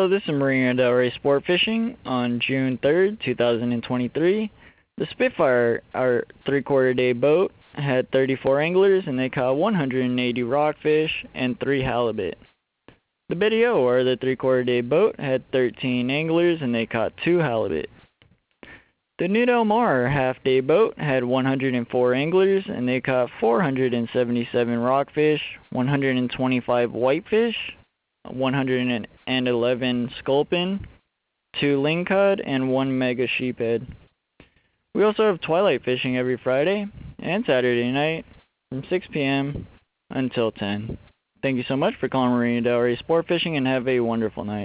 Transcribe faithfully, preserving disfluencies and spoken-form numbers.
Hello, this is Marina Del Rey Sport Fishing on June third, two thousand twenty-three. The Spitfire, our three-quarter day boat, had thirty-four anglers and they caught one hundred eighty rockfish and three halibut. The Video, or the three-quarter day boat, had thirteen anglers and they caught two halibut. The New Del Mar half-day boat had one hundred four anglers and they caught four hundred seventy-seven rockfish, one hundred twenty-five whitefish, one hundred eleven sculpin, two lingcod, and one mega sheephead. We also have twilight fishing every Friday and Saturday night from six p m until ten. Thank you so much for calling Marina Del Rey Sport Fishing and have a wonderful night.